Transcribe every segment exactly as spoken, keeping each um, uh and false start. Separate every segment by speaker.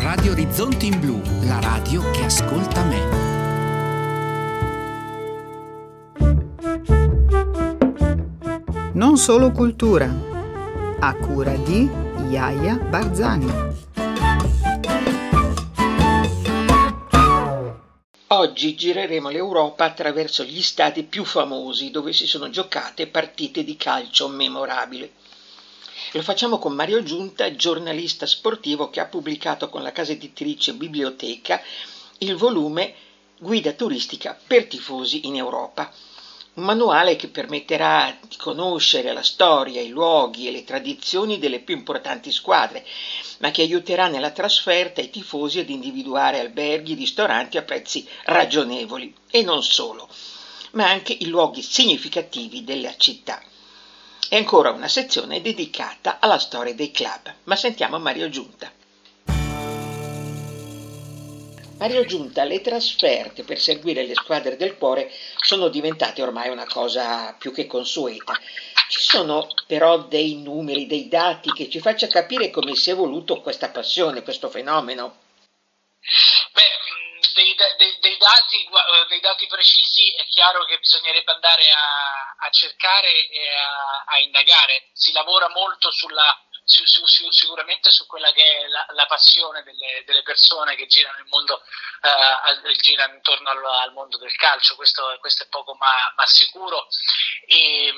Speaker 1: Radio Orizzonti in Blu, la radio che ascolta me.
Speaker 2: Non solo cultura, a cura di Iaia Barzani.
Speaker 3: Oggi gireremo l'Europa attraverso gli stadi più famosi dove si sono giocate partite di calcio memorabili. Lo facciamo con Mario Giunta, giornalista sportivo che ha pubblicato con la casa editrice Biblioteca il volume Guida turistica per tifosi in Europa. Un manuale che permetterà di conoscere la storia, i luoghi e le tradizioni delle più importanti squadre, ma che aiuterà nella trasferta i tifosi ad individuare alberghi, ristoranti a prezzi ragionevoli e non solo, ma anche i luoghi significativi della città. È ancora una sezione dedicata alla storia dei club, ma sentiamo Mario Giunta. Mario Giunta, le trasferte per seguire le squadre del cuore sono diventate ormai una cosa più che consueta. Ci sono però dei numeri, dei dati che ci faccia capire come si è evoluto questa passione, questo fenomeno?
Speaker 4: Beh, dei, dei, dei, dati, dei dati precisi è chiaro che bisognerebbe andare a, a cercare e a, a indagare. Si lavora molto sulla Su, su, su, sicuramente su quella che è la, la passione delle, delle persone che girano il mondo, eh, girano intorno al, al mondo del calcio, questo, questo è poco ma, ma sicuro, e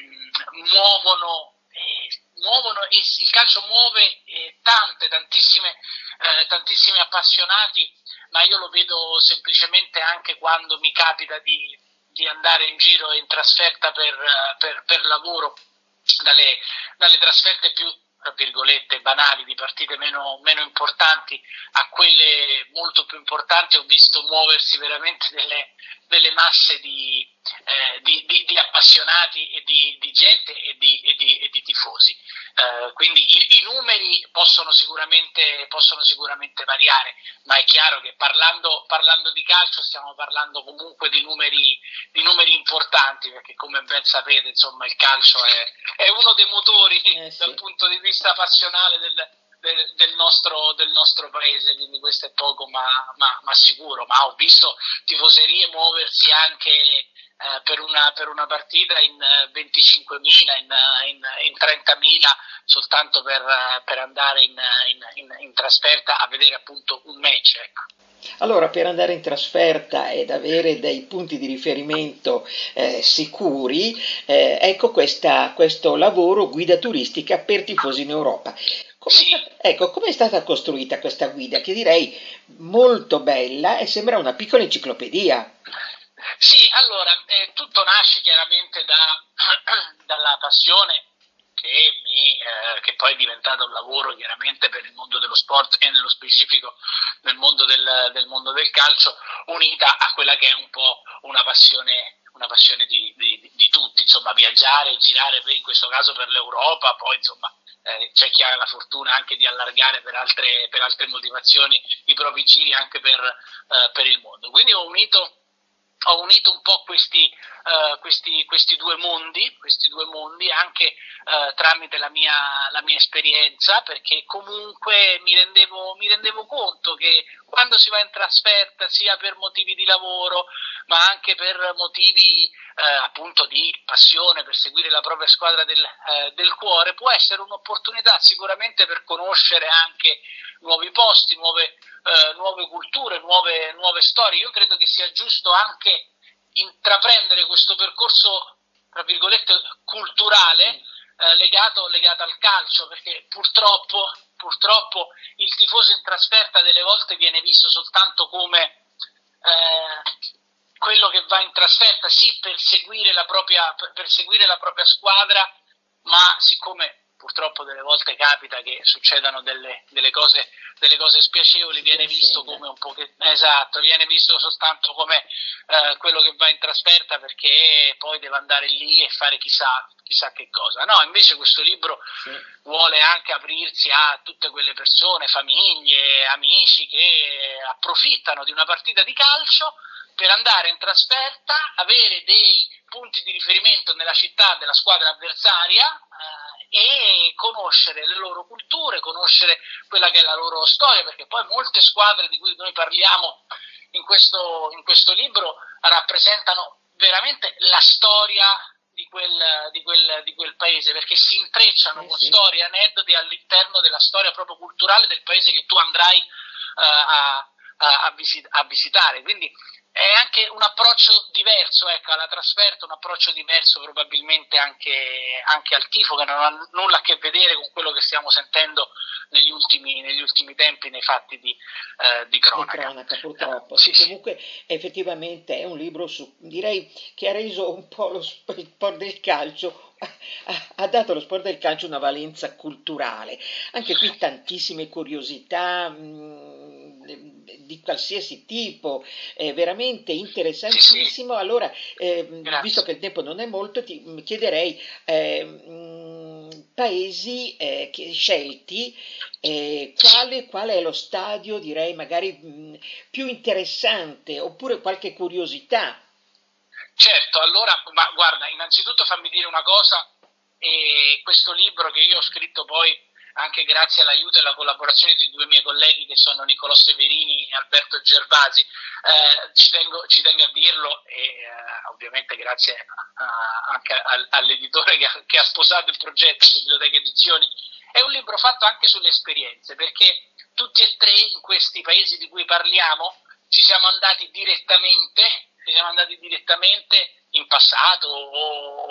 Speaker 4: mh, muovono, eh, muovono e il calcio muove eh, tante, tantissime, eh, tantissimi appassionati, ma io lo vedo semplicemente anche quando mi capita di, di andare in giro in trasferta per, per, per lavoro, dalle, dalle trasferte più tra virgolette banali di partite meno, meno importanti a quelle molto più importanti, ho visto muoversi veramente delle, delle masse di, eh, di, di, di appassionati e di, di gente e di, e di, e di tifosi. Eh, quindi i, i numeri possono sicuramente, possono sicuramente variare, ma è chiaro che parlando, parlando di calcio stiamo parlando comunque di numeri, di numeri importanti, perché come ben sapete insomma il calcio è, è uno dei motori eh sì. dal punto di vista passionale del, del, del, nostro, del nostro paese, quindi questo è poco ma, ma, ma sicuro. Ma ho visto tifoserie muoversi anche eh, per, una, per una partita in venticinquemila, in, in, in trentamila, soltanto per, per andare in, in, in, in trasferta a vedere appunto un match, ecco.
Speaker 3: Allora, per andare in trasferta ed avere dei punti di riferimento eh, sicuri, eh, ecco questa, questo lavoro guida turistica per tifosi in Europa. Come
Speaker 4: sì.
Speaker 3: è stata, ecco, come è stata costruita questa guida, che direi molto bella e sembra una piccola enciclopedia?
Speaker 4: Sì, allora, eh, tutto nasce chiaramente da, dalla passione che, mi, eh, che poi è diventato un lavoro chiaramente per il mondo dello sport e nello specifico nel mondo del, del mondo del calcio, unita a quella che è un po' una passione, una passione di, di, di tutti, insomma viaggiare, girare in questo caso per l'Europa, poi insomma eh, c'è chi ha la fortuna anche di allargare per altre, per altre motivazioni i propri giri anche per, eh, per il mondo. Quindi ho unito Ho unito un po' questi, uh, questi, questi due mondi, questi due mondi anche uh, tramite la mia, la mia esperienza, perché comunque mi rendevo, mi rendevo conto che quando si va in trasferta, sia per motivi di lavoro, ma anche per motivi uh, appunto di passione, per seguire la propria squadra del, uh, del cuore, può essere un'opportunità sicuramente per conoscere anche nuovi posti, nuove, eh, nuove culture, nuove, nuove storie. Io credo che sia giusto anche intraprendere questo percorso, tra virgolette, culturale eh, legato, legato al calcio, perché purtroppo, purtroppo il tifoso in trasferta delle volte viene visto soltanto come eh, quello che va in trasferta, sì, per seguire la propria, per seguire la propria squadra, ma siccome purtroppo delle volte capita che succedano delle, delle cose delle cose spiacevoli, viene visto come un po' che, esatto, viene visto soltanto come eh, quello che va in trasferta perché poi deve andare lì e fare chissà chissà che cosa. No, invece questo libro sì. vuole anche aprirsi a tutte quelle persone, famiglie, amici che approfittano di una partita di calcio per andare in trasferta, avere dei punti di riferimento nella città della squadra avversaria, eh, e conoscere le loro culture, conoscere quella che è la loro storia, perché poi molte squadre di cui noi parliamo in questo, in questo libro rappresentano veramente la storia di quel, di quel, di quel paese, perché si intrecciano
Speaker 3: eh
Speaker 4: con
Speaker 3: sì.
Speaker 4: storie, aneddoti all'interno della storia proprio culturale del paese che tu andrai uh, a, a, a, visit- a visitare. Quindi è anche un approccio diverso, ecco, alla trasferta, un approccio diverso probabilmente anche, anche al tifo, che non ha nulla a che vedere con quello che stiamo sentendo negli ultimi, negli ultimi tempi nei fatti di, eh, di cronaca.
Speaker 3: Di cronaca, purtroppo.
Speaker 4: Eh, sì,
Speaker 3: sì, comunque effettivamente è un libro su, direi che ha reso un po' lo sport, il sport del calcio, ha, ha dato allo sport del calcio una valenza culturale. Anche qui tantissime curiosità mh, di qualsiasi tipo, è veramente interessantissimo.
Speaker 4: Sì, sì.
Speaker 3: Allora, eh, visto che
Speaker 4: Grazie.
Speaker 3: il tempo non è molto, ti chiederei eh, mh, paesi eh, che, scelti, eh, quale, qual è lo stadio, direi magari mh, più interessante, oppure qualche curiosità.
Speaker 4: Certo, allora, ma guarda, innanzitutto fammi dire una cosa, e questo libro che io ho scritto poi anche grazie all'aiuto e alla collaborazione di due miei colleghi che sono Nicolò Severini e Alberto Gervasi, eh, ci, tengo, ci tengo a dirlo, e eh, ovviamente grazie a, anche al, all'editore che ha, che ha sposato il progetto, Biblioteca Edizioni. È un libro fatto anche sulle esperienze, perché tutti e tre in questi paesi di cui parliamo ci siamo andati direttamente, ci siamo andati direttamente in passato o,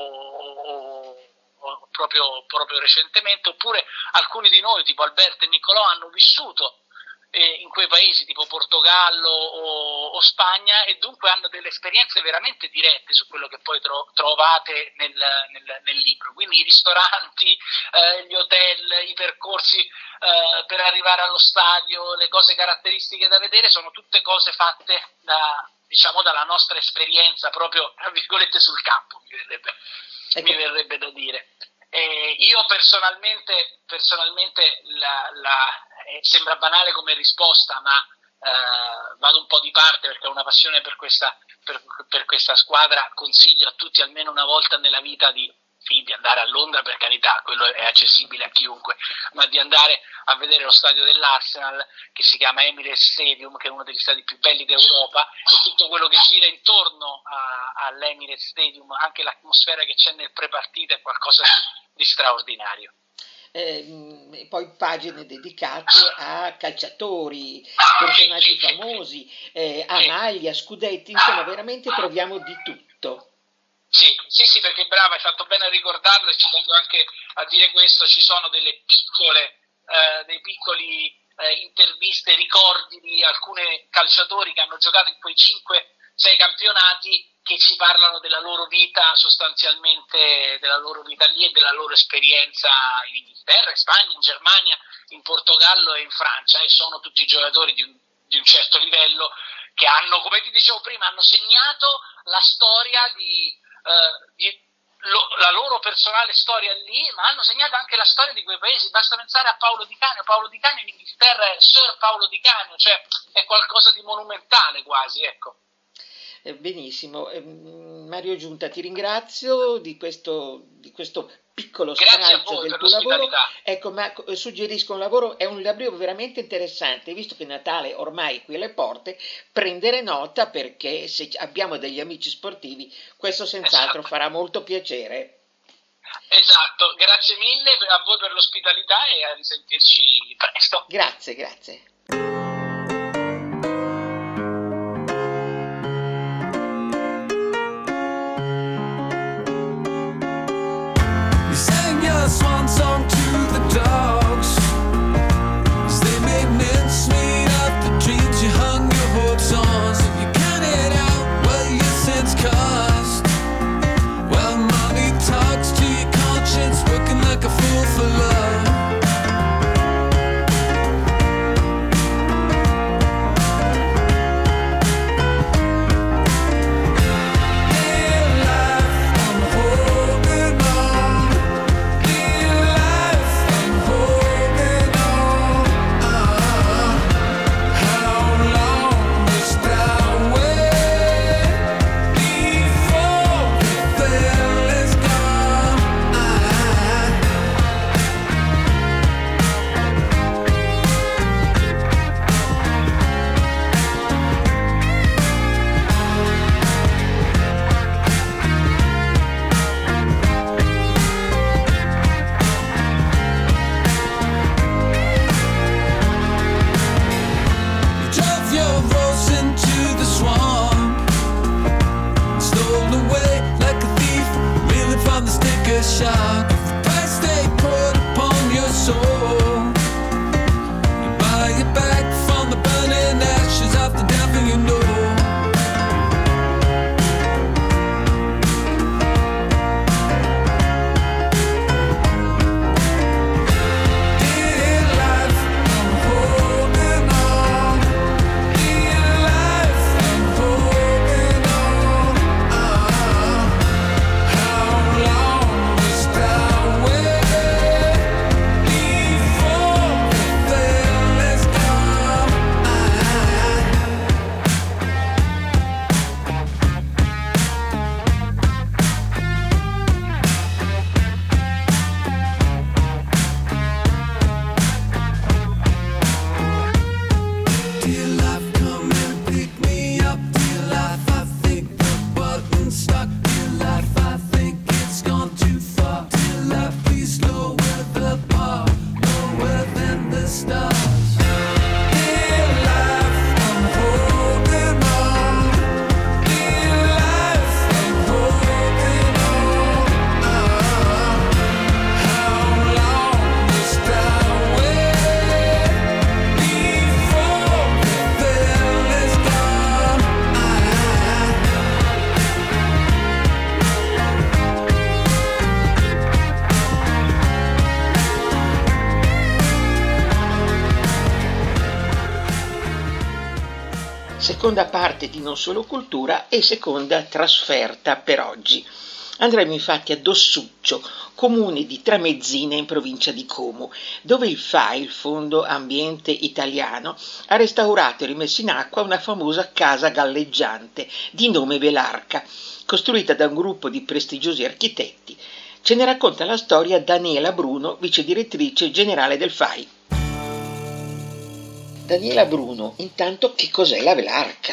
Speaker 4: o, o proprio, proprio recentemente, oppure alcuni di noi, tipo Alberto e Nicolò, hanno vissuto eh, in quei paesi tipo Portogallo o, o Spagna, e dunque hanno delle esperienze veramente dirette su quello che poi tro- trovate nel, nel, nel libro. Quindi i ristoranti, eh, gli hotel, i percorsi eh, per arrivare allo stadio, le cose caratteristiche da vedere, sono tutte cose fatte da, diciamo, dalla nostra esperienza proprio, tra virgolette, sul campo, mi verrebbe,
Speaker 3: Ecco.
Speaker 4: mi verrebbe da dire. Eh, io personalmente, personalmente la, la, eh, sembra banale come risposta, ma eh, vado un po' di parte perché ho una passione per questa, per, per questa squadra. Consiglio a tutti almeno una volta nella vita di, sì, di andare a Londra, per carità, quello è accessibile a chiunque, ma di andare a vedere lo stadio dell'Arsenal, che si chiama Emirates Stadium, che è uno degli stadi più belli d'Europa, e tutto quello che gira intorno a, all'Emirates Stadium, anche l'atmosfera che c'è nel prepartita, è qualcosa di, di straordinario.
Speaker 3: Eh, poi pagine dedicate a calciatori, personaggi
Speaker 4: sì, sì,
Speaker 3: famosi, eh, a
Speaker 4: sì.
Speaker 3: maglia, scudetti, insomma veramente troviamo di tutto.
Speaker 4: Sì, sì, sì, perché brava, hai fatto bene a ricordarlo, e ci tengo anche a dire questo: ci sono delle piccole, eh, dei piccoli eh, interviste, ricordi di alcuni calciatori che hanno giocato in quei cinque sei campionati, che ci parlano della loro vita, sostanzialmente della loro vita lì e della loro esperienza in Inghilterra, in Spagna, in Germania, in Portogallo e in Francia, e sono tutti giocatori di un, di un certo livello, che hanno, come ti dicevo prima, hanno segnato la storia di, uh, di lo, la loro personale storia lì, ma hanno segnato anche la storia di quei paesi. Basta pensare a Paolo Di Canio. Paolo Di Canio in Inghilterra è Sir Paolo Di Canio, cioè è qualcosa di monumentale quasi, ecco.
Speaker 3: Benissimo, Mario Giunta, ti ringrazio di questo, di questo piccolo
Speaker 4: Grazie
Speaker 3: stralcio del tuo lavoro. Ecco, ma suggerisco un lavoro, è un libro veramente interessante, visto che Natale ormai è qui alle porte, prendere nota, perché se abbiamo degli amici sportivi questo senz'altro
Speaker 4: esatto.
Speaker 3: farà molto piacere.
Speaker 4: Esatto, grazie mille a voi per l'ospitalità e a risentirci presto.
Speaker 3: Grazie, grazie.
Speaker 5: Swan song to the dogs, as they made mincemeat of the dreams you hung your hopes on. So you counted out what your sins cost. Well, money talks to your conscience, working like a fool for love. stars. In life, I'm holding on. In life, I'm holding on. How long must I wait before the thrill is gone?
Speaker 3: Seconda parte di Non Solo Cultura e seconda trasferta per oggi. Andremo infatti a Dossuccio, comune di Tramezzina in provincia di Como, dove il F A I, il Fondo Ambiente Italiano, ha restaurato e rimesso in acqua una famosa casa galleggiante di nome Velarca, costruita da un gruppo di prestigiosi architetti. Ce ne racconta la storia Daniela Bruno, vice direttrice generale del F A I. Daniela Bruno, intanto che cos'è la Velarca?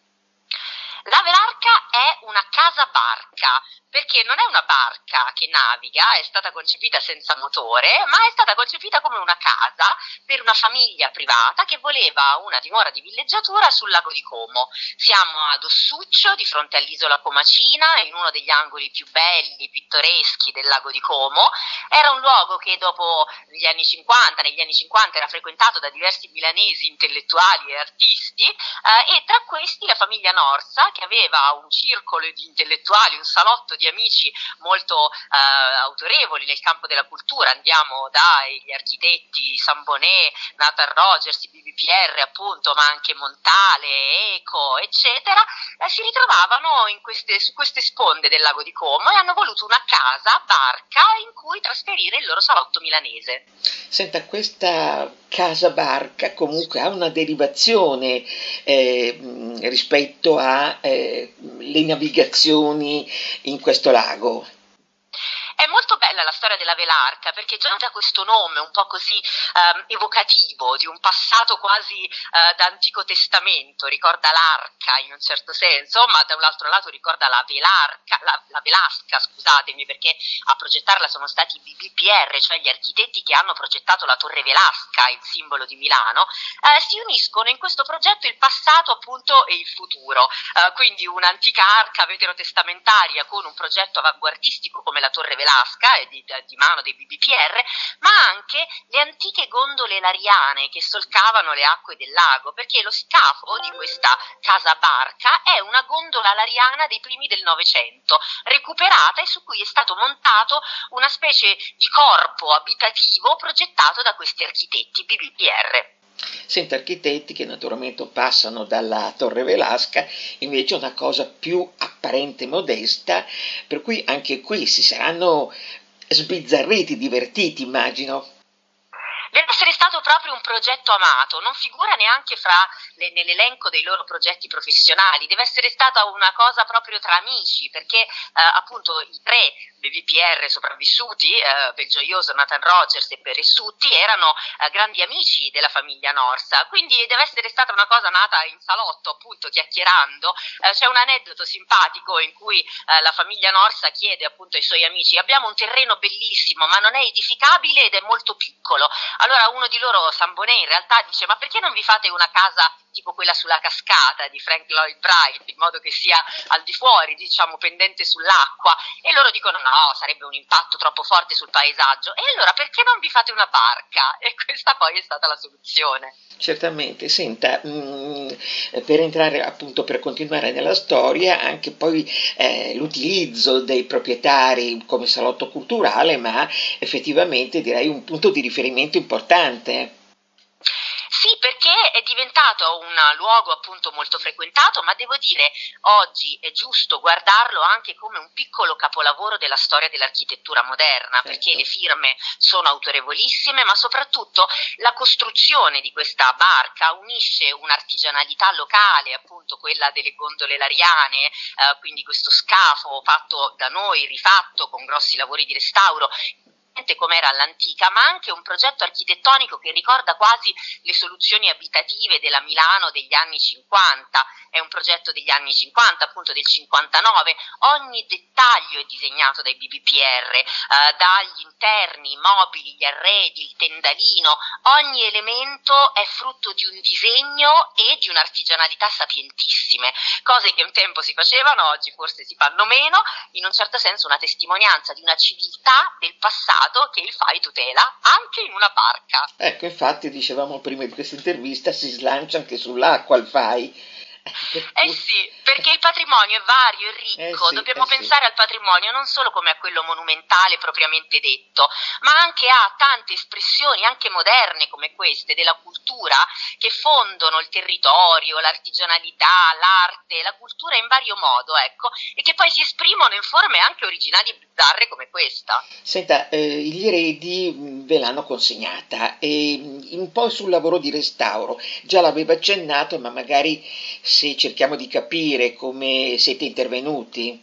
Speaker 6: La Velarca è una casa barca, perché non è una barca che naviga, è stata concepita senza motore, ma è stata concepita come una casa per una famiglia privata che voleva una dimora di villeggiatura sul lago di Como. Siamo a Dossuccio, di fronte all'isola Comacina, in uno degli angoli più belli, pittoreschi del lago di Como. Era un luogo che dopo gli anni cinquanta, negli anni cinquanta era frequentato da diversi milanesi intellettuali e artisti, eh, e tra questi la famiglia Norsa, che aveva un circolo di intellettuali, un salotto di amici molto eh, autorevoli nel campo della cultura. Andiamo dagli architetti Sambonet, Nathan Rogers, B B P R appunto, ma anche Montale, Eco, eccetera, eh, si ritrovavano in queste, su queste sponde del lago di Como e hanno voluto una casa barca in cui trasferire il loro salotto milanese.
Speaker 3: Senta, questa casa barca comunque ha una derivazione eh, rispetto a eh, le navigazioni in questo lago.
Speaker 6: È molto bella la storia della Velarca, perché già da questo nome un po' così ehm, evocativo, di un passato quasi eh, da Antico Testamento, ricorda l'arca in un certo senso, ma da un altro lato ricorda la Velarca, la, la Velasca, scusatemi, perché a progettarla sono stati i B B P R, cioè gli architetti che hanno progettato la Torre Velasca, il simbolo di Milano. Eh, si uniscono in questo progetto il passato appunto e il futuro, eh, quindi un'antica arca veterotestamentaria con un progetto avanguardistico come la Torre Velasca, di, di mano dei B B P R, ma anche le antiche gondole lariane che solcavano le acque del lago, perché lo scafo di questa casa barca è una gondola lariana dei primi del Novecento, recuperata e su cui è stato montato una specie di corpo abitativo progettato da questi architetti B B P R.
Speaker 3: Senta, architetti che naturalmente passano dalla Torre Velasca invece una cosa più apparente modesta, per cui anche qui si saranno sbizzarriti, divertiti, immagino.
Speaker 6: Deve essere stato proprio un progetto amato, non figura neanche fra le, nell'elenco dei loro progetti professionali, deve essere stata una cosa proprio tra amici, perché eh, appunto i tre B B P R sopravvissuti, eh, Belgioioso, Nathan Rogers e Peressutti, erano eh, grandi amici della famiglia Norsa, quindi deve essere stata una cosa nata in salotto, appunto chiacchierando. Eh, c'è un aneddoto simpatico in cui eh, la famiglia Norsa chiede appunto ai suoi amici: abbiamo un terreno bellissimo ma non è edificabile ed è molto piccolo. Allora uno di loro, Sambonet, in realtà dice: ma perché non vi fate una casa tipo quella sulla cascata di Frank Lloyd Wright, in modo che sia al di fuori, diciamo, pendente sull'acqua? E loro dicono: no, sarebbe un impatto troppo forte sul paesaggio. E allora perché non vi fate una barca? E questa poi è stata la soluzione.
Speaker 3: Certamente. Senta, mh, per entrare appunto, per continuare nella storia, anche poi eh, l'utilizzo dei proprietari come salotto culturale, ma effettivamente direi un punto di riferimento importante.
Speaker 6: Sì, perché è diventato un luogo appunto molto frequentato, ma devo dire oggi è giusto guardarlo anche come un piccolo capolavoro della storia dell'architettura moderna, certo, perché le firme sono autorevolissime, ma soprattutto la costruzione di questa barca unisce un'artigianalità locale, appunto quella delle gondole lariane, eh, quindi questo scafo fatto da noi, rifatto con grossi lavori di restauro, esattamente come era all'antica, ma anche un progetto architettonico che ricorda quasi le soluzioni abitative della Milano degli anni cinquanta. È un progetto degli anni cinquanta, appunto del cinquantanove. Ogni dettaglio è disegnato dai B B P R, eh, dagli interni, i mobili, gli arredi, il tendalino. Ogni elemento è frutto di un disegno e di un'artigianalità sapientissime, cose che un tempo si facevano, oggi forse si fanno meno, in un certo senso una testimonianza di una civiltà del passato che il F A I tutela anche in una barca.
Speaker 3: Ecco, infatti dicevamo prima di questa intervista, si slancia anche sull'acqua il F A I.
Speaker 6: Eh sì, perché il patrimonio è vario, è ricco,
Speaker 3: Eh sì,
Speaker 6: dobbiamo
Speaker 3: eh sì.
Speaker 6: pensare al patrimonio non solo come a quello monumentale propriamente detto, ma anche a tante espressioni, anche moderne come queste, della cultura, che fondono il territorio, l'artigianalità, l'arte, la cultura in vario modo, ecco, e che poi si esprimono in forme anche originali e bizzarre come questa.
Speaker 3: Senta, eh, gli eredi mh, ve l'hanno consegnata e mh, un po' sul lavoro di restauro, già l'aveva accennato, ma magari se cerchiamo di capire come siete intervenuti.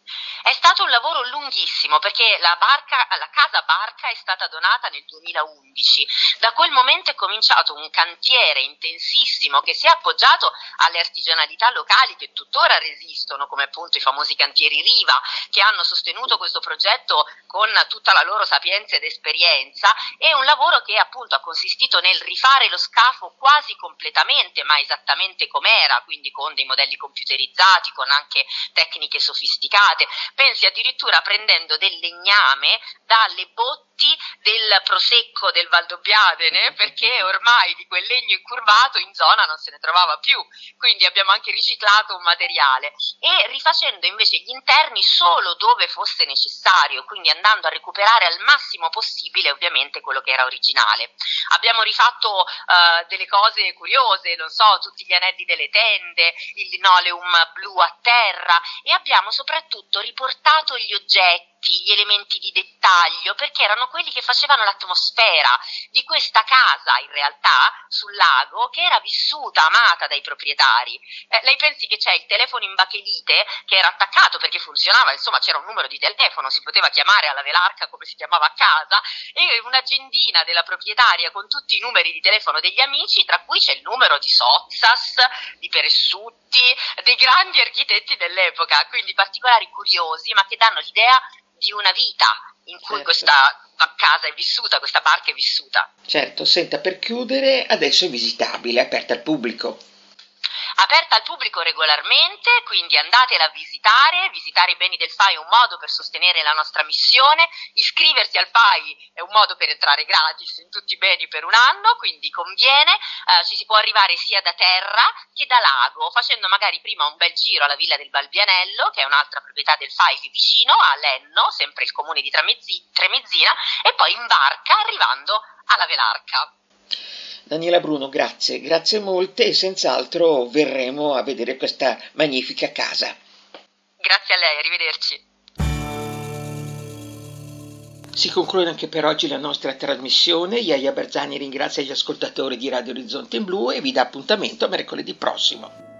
Speaker 6: È stato un lavoro lunghissimo perché la barca, la casa barca è stata donata nel duemilaundici. Da quel momento è cominciato un cantiere intensissimo che si è appoggiato alle artigianalità locali che tuttora resistono, come appunto i famosi cantieri Riva, che hanno sostenuto questo progetto con tutta la loro sapienza ed esperienza. È un lavoro che appunto ha consistito nel rifare lo scafo quasi completamente, ma esattamente com'era, quindi con dei modelli computerizzati, con anche tecniche sofisticate. Pensi addirittura prendendo del legname dalle botti del prosecco del Valdobbiadene, perché ormai di quel legno incurvato in zona non se ne trovava più, quindi abbiamo anche riciclato un materiale e rifacendo invece gli interni solo dove fosse necessario, quindi andando a recuperare al massimo possibile ovviamente quello che era originale. Abbiamo rifatto uh, delle cose curiose, non so, tutti gli anelli delle tende, il linoleum blu a terra, e abbiamo soprattutto riportato gli oggetti, gli elementi di dettaglio, perché erano quelli che facevano l'atmosfera di questa casa in realtà sul lago, che era vissuta, amata dai proprietari. Eh, lei pensi che c'è il telefono in bachelite che era attaccato perché funzionava, insomma c'era un numero di telefono, si poteva chiamare alla Velarca come si chiamava a casa, e un'agendina della proprietaria con tutti i numeri di telefono degli amici, tra cui c'è il numero di Sozzas, di Peressutti, dei grandi architetti dell'epoca, quindi particolari curiosi ma che danno l'idea di una vita in cui
Speaker 3: Certo.
Speaker 6: questa casa è vissuta, questa barca è vissuta.
Speaker 3: Certo, senta, per chiudere, adesso è visitabile, è aperta al pubblico.
Speaker 6: Aperta al pubblico regolarmente, quindi andatela a visitare, visitare i beni del F A I è un modo per sostenere la nostra missione, iscriversi al F A I è un modo per entrare gratis in tutti i beni per un anno, quindi conviene, eh, ci si può arrivare sia da terra che da lago, facendo magari prima un bel giro alla Villa del Balbianello, che è un'altra proprietà del F A I lì vicino, a Lenno, sempre il comune di Tremezzi- Tremezzina, e poi in barca arrivando alla Velarca.
Speaker 3: Daniela Bruno, grazie, grazie molte e senz'altro verremo a vedere questa magnifica casa.
Speaker 6: Grazie a lei, arrivederci.
Speaker 3: Si conclude anche per oggi la nostra trasmissione. Iaia Barzani ringrazia gli ascoltatori di Radio Orizzonte in Blu e vi dà appuntamento a mercoledì prossimo.